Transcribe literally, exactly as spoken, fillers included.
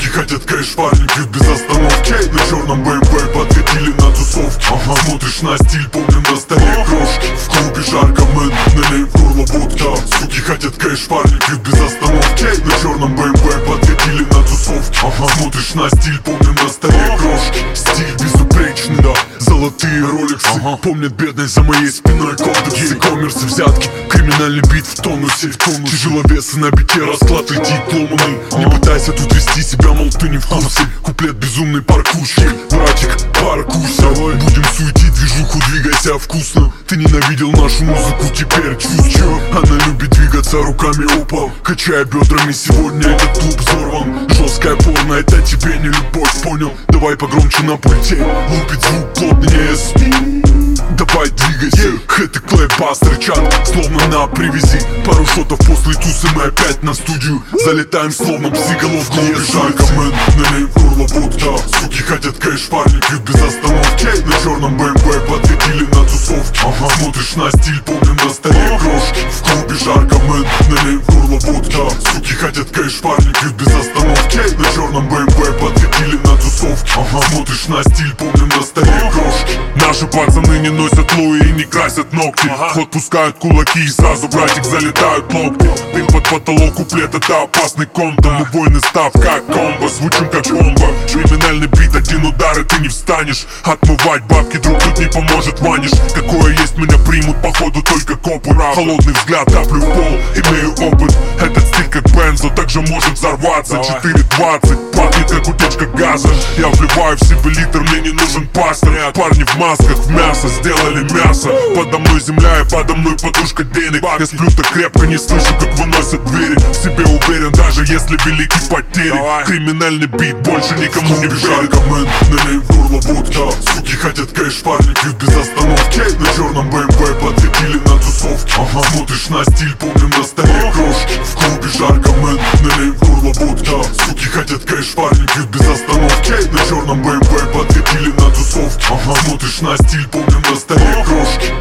хотят кэш, парни пьют без остановки. На черном бэ эм вэ подкатили на тусовке. Ага. Смотришь на стиль, помним на столе крошки. В клубе жарко, мэн, налей в горло водка. Суки хотят кэш, парни пьют без остановки. На черном бэ эм вэ подкатили на тусовке. Ага. Смотришь на стиль, помним на столе крошки. Стиль безупречный, да, золотые роликсы. Ага. Помнят бедность за моей спиной комплексы. Коммерсы, взятки, криминальный бит в тонусе, в тонусе. Тяжеловесы на бите, расклад летит ломаный. Не пытайся тут вести себя, мол, ты не в курсе. Куплет безумный паркурщик, братик, паркуйся. Будем суетить движуху, двигайся вкусно. Ты ненавидел нашу музыку, теперь чувствую. Она любит двигаться руками, опа, качая бедрами. Сегодня этот клуб взорван. Жесткая порно, это тебе не любовь, понял? Давай погромче на пульте, лупит звук плотнее. Давай двигайся, хэты клэп-бастер чат, словно на привязи. Пару шотов после тусы, мы опять на студию залетаем, словно псиголовки. Не жарко, мэн, налей в горло водка. Суки хотят кэш, парни пьют без остановки. На черном бэ эм вэ подкатили на тусовке. Ага. Смотришь на стиль, помним на столе крошки. В клубе жарко, мэн, налей в горло водка. Суки хотят кэш, парни пьют без остановки. На черном бэ эм вэ подкатили на тусовке. Ага. Смотришь на стиль, помним на столе крошки. Наши пацаны не носят луи и не красят ногти. В ход пускают кулаки и сразу, братик, залетают локти. Дым под потолок, куплет, это опасный контом. Убойный став, как комбо, звучим как бомба. Криминальный бит, один удар и ты не встанешь. Отмывать бабки, друг, тут не поможет, ванишь. Какое есть, меня примут, походу только копы. Холодный взгляд, таплю в пол, имею опыт. Этот стиль как бензо, также может взорваться. Четыре двадцать, пахнет как утечка газа. Я вливаю в себе литр, мне не нужен пастор. Парни в масках, в мясо, сделали мясо. Подо мной земля и подо мной подушка денег. Я сплю так крепко, не слышу, как выносят двери. В себе уверен, даже если велики потери. Криминальный бит больше никому не жарко, мэн, налей в горло водка. Суки хотят кэш, парни пьют без остановки. На черном бэ эм вэ подкатили на тусовке. Ага. Смотришь на стиль, помним на столе крошки. В клубе жарко, мэн, налей в горло водка. Суки хотят кэш, парни пьют без остановки. На черном бэ эм вэ подкатили на тусовке. Ага. Смотришь на стиль, помним на столе крошки.